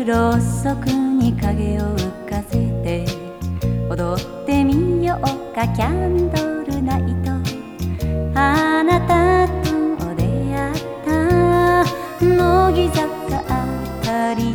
ろうそくに影を浮かせて踊ってみようかキャンドルナイト。あなたと出会った乃木坂あたり、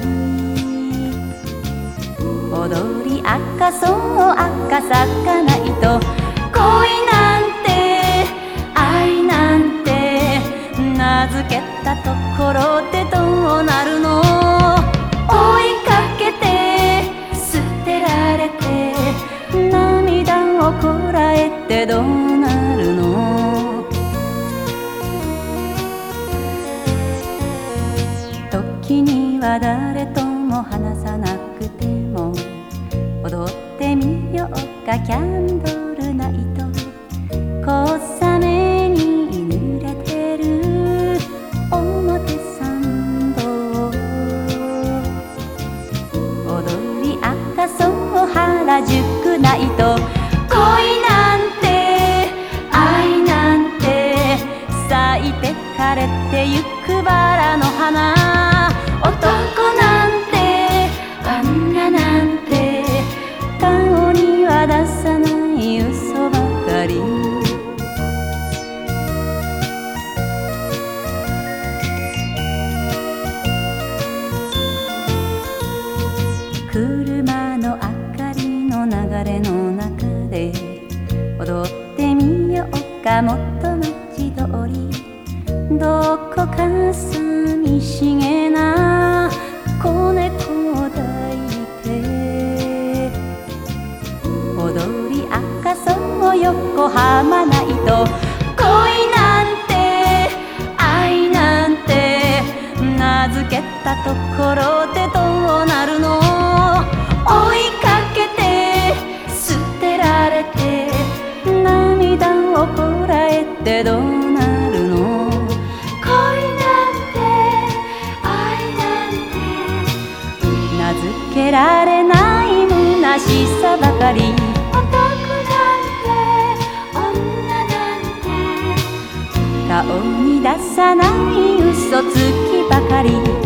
踊り明かそう赤坂ナイト。恋なんて愛なんて名付けたところでどうなるの。追いかけて捨てられて涙をこらえてどうなるの。時には誰とも話さなくても踊ってみようかキャンドルナイト。小雨に濡れてる表参道、踊り明かそう原宿ナイト。恋なんて愛なんて咲いて枯れてゆくバラの花。男なんて女なんて顔には出さない嘘ばかり。車の明かりの流れの中で踊ってみようか元町通り。どこか寂しげな子猫を抱いて踊り明かそう横浜ナイト。恋なんて愛なんて名付けたところでどうなるの。追いかけて捨てられて涙をこらえてどうなるの。恋なんて愛なんて名付けられない虚しさばかり。男なんて女なんて顔に出さない嘘つきばかり。